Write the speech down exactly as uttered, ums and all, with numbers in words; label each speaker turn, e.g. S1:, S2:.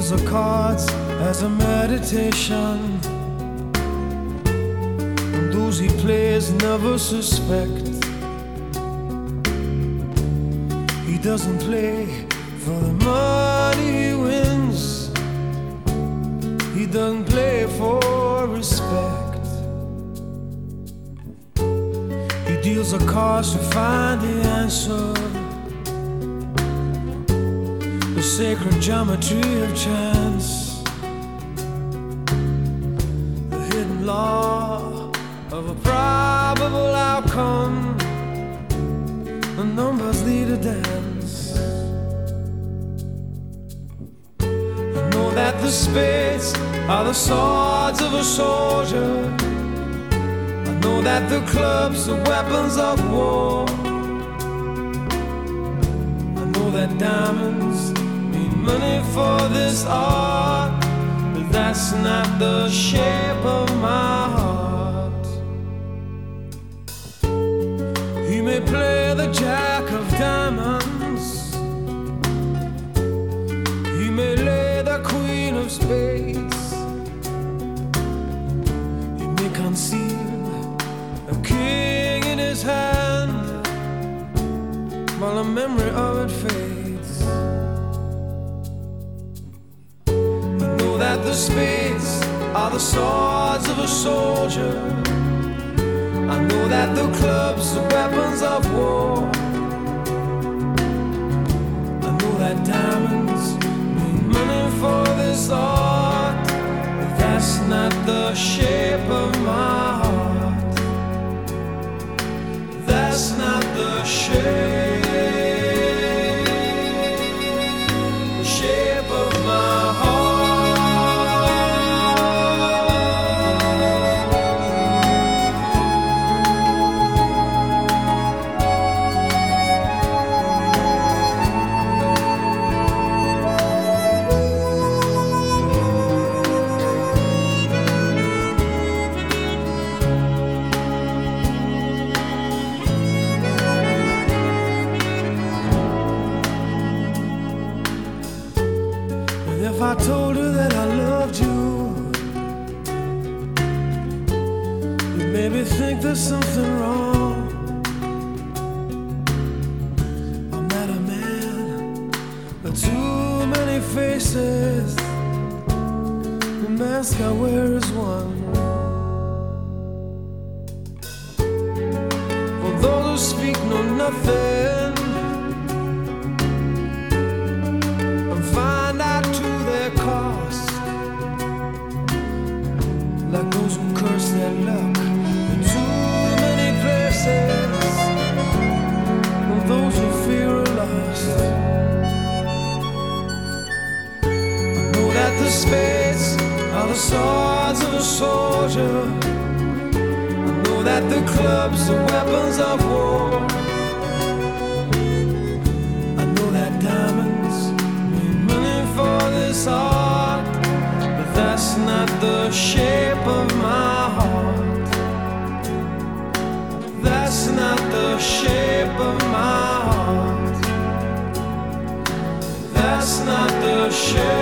S1: deals the cards as a meditation, and those he plays never suspect. He doesn't play for the money he wins, he doesn't play for respect. He deals the cards to find the answer, the sacred geometry of chance, the hidden law of a probable outcome. The numbers lead a dance. I know that the spades are the swords of a soldier, I know that the clubs are weapons of war, I know that diamonds money for this art, but that's not the shape of my heart. He may play the jack of diamonds, he may lay the queen of spades, he may conceal a king in his hand while the memory of it fades. That the spades are the swords of a soldier, I know that the clubs are weapons of war, I know that diamonds mean money for this art, but that's not the shape of my heart. That's not the shape, the shape of my heart. If I told you that I loved you, you'd maybe think there's something wrong. I'm not a man with too many faces, the mask I wear is one. For those who speak know nothing and find out to their cost, like those who curse their luck in too many places, and those who fear are lost. I know that the spades are the swords of a soldier, I know that the clubs are weapons of war, I know that diamonds mean money for this art, but that's not the shape of my heart. That's not the shape of my heart. That's not the shape.